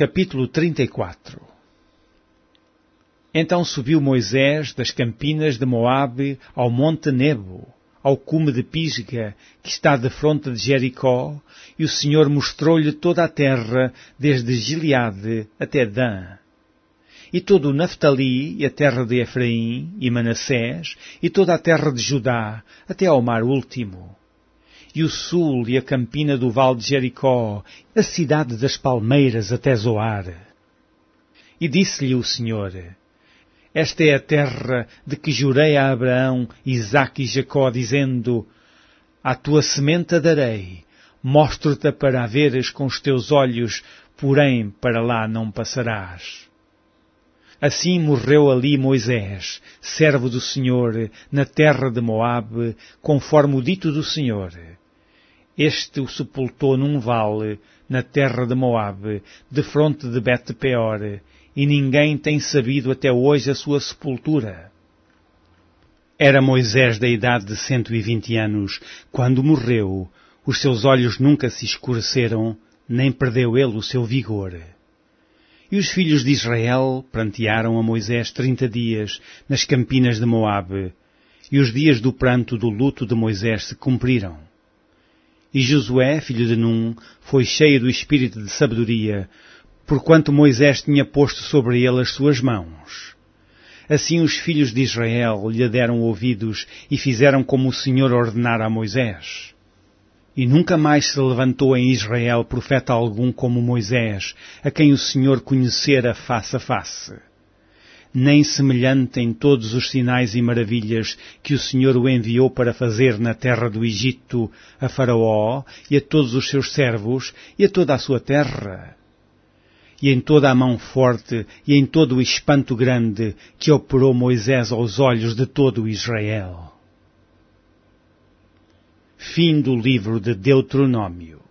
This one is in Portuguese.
Capítulo 34. Então subiu Moisés das campinas de Moabe ao monte Nebo, ao cume de Pisga, que está defronte de Jericó, e o Senhor mostrou-lhe toda a terra, desde Gileade até Dan. E todo o Naftali, e a terra de Efraim, e Manassés, e toda a terra de Judá, até ao mar último. E o sul, e a campina do vale de Jericó, a cidade das palmeiras até Zoar. E disse-lhe o Senhor: Esta é a terra de que jurei a Abraão, Isaque e Jacó, dizendo: À tua semente a darei, mostro-te para a veres com os teus olhos, porém para lá não passarás. Assim morreu ali Moisés, servo do Senhor, na terra de Moabe, conforme o dito do Senhor. Este o sepultou num vale, na terra de Moabe, defronte de Bet-peor, e ninguém tem sabido até hoje a sua sepultura. Era Moisés da idade de 120 anos, quando morreu, os seus olhos nunca se escureceram, nem perdeu ele o seu vigor. E os filhos de Israel prantearam a Moisés 30 dias nas campinas de Moabe, e os dias do pranto do luto de Moisés se cumpriram. E Josué, filho de Num, foi cheio do espírito de sabedoria, porquanto Moisés tinha posto sobre ele as suas mãos. Assim os filhos de Israel lhe deram ouvidos e fizeram como o Senhor ordenara a Moisés. E nunca mais se levantou em Israel profeta algum como Moisés, a quem o Senhor conhecera face a face. Nem semelhante em todos os sinais e maravilhas que o Senhor o enviou para fazer na terra do Egito, a Faraó e a todos os seus servos e a toda a sua terra. E em toda a mão forte e em todo o espanto grande que operou Moisés aos olhos de todo o Israel. Fim do livro de Deuteronômio.